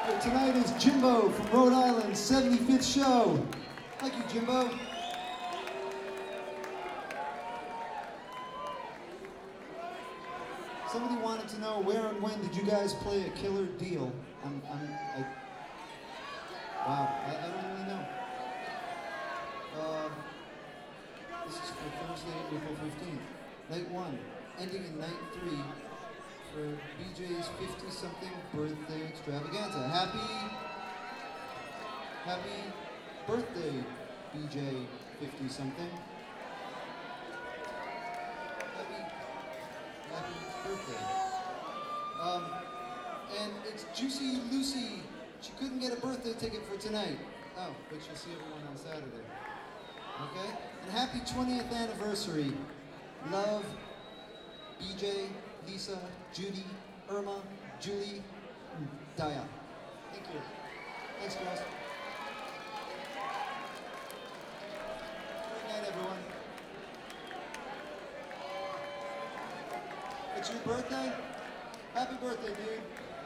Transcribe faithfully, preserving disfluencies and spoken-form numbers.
Tonight is Jimbo from Rhode Island, seventy-fifth show. Thank you, Jimbo. Somebody wanted to know where and when did you guys play a killer deal? I'm, I'm, I, wow, I, I don't really know. Uh, this is for Thursday, April fifteenth. Night one, ending in night three for B J's fifty-something birthday extravaganza. Happy, happy birthday, B J fifty-something. Happy, happy birthday. Um, and it's Juicy Lucy. She couldn't get a birthday ticket for tonight. Oh, but she'll see everyone on Saturday. Okay? And happy twentieth anniversary. Love, B J, Lisa, Judy, Irma, Julie, and Daya. Thank you. Thanks, girls. Good night, everyone. It's your birthday? Happy birthday, dude.